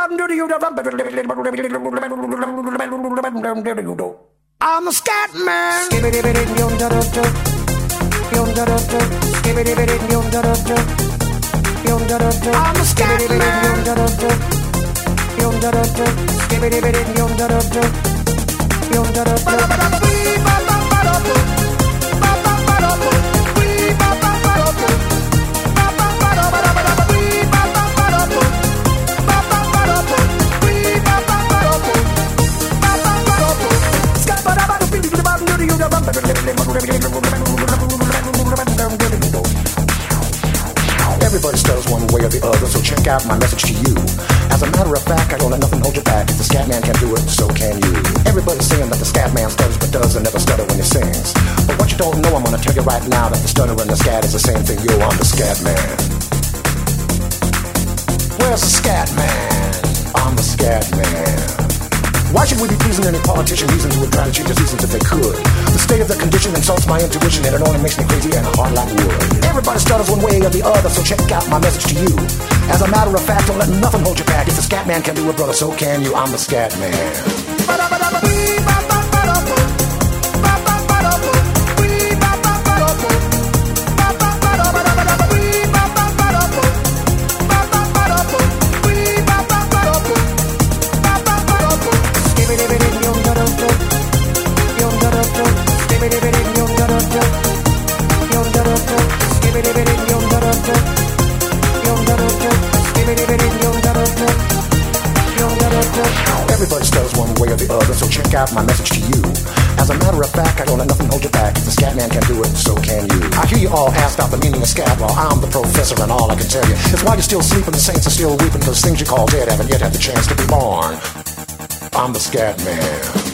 I'm a scat man. I'm a scat Everybody stutters one way or the other, so check out my message to you. As a matter of fact, I don't let nothing hold you back. If the scat man can do it, so can you. Everybody's saying that the scat man stutters but does and never stutter when he sings. But what you don't know, I'm gonna tell you right now that the stutter and the scat is the same thing. Yo, I'm the scat man. Where's the scat man? I'm the scat man. Why should we be pleasing any politician reasons who would try to change the seasons if they could? The state of the condition insults my intuition and it only makes me crazy and hard like wood. Everybody stutters one way or the other, so check out my message to you. As a matter of fact, don't let nothing hold you back. If the scat man can do it, brother, so can you. I'm the scat man. Everybody stutters one way or the other, so check out my message to you. As a matter of fact, I don't let nothing hold you back. If the scat man can do it, so can you. I hear you all ask about the meaning of scat. Well, I'm the professor and all I can tell you is why you're still sleeping, the saints are still weeping, because things you call dead haven't yet had the chance to be born. I'm the scat man.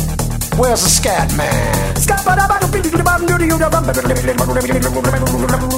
Where's the scat man?